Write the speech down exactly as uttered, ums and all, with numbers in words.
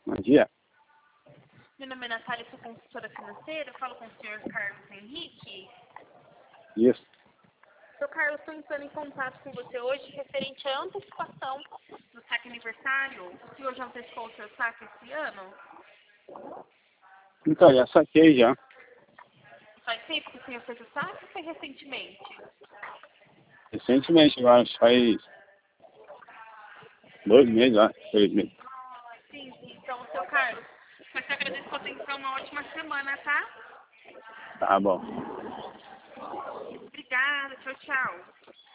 Bom dia. Meu nome é Natália, sou consultora financeira. Eu falo com o senhor Carlos Henrique. Isso. Seu Carlos, estou entrando em contato com você hoje referente à antecipação do saque aniversário. O senhor já antecipou o seu saque esse ano? Então, já saquei já. Faz tempo que o senhor fez o saque ou foi recentemente? Recentemente, eu acho, faz dois meses, acho, três meses. Sim, sim. Então, seu Carlos, eu te agradeço por atenção. Uma ótima semana, tá? Tá bom. Obrigada. Tchau, tchau.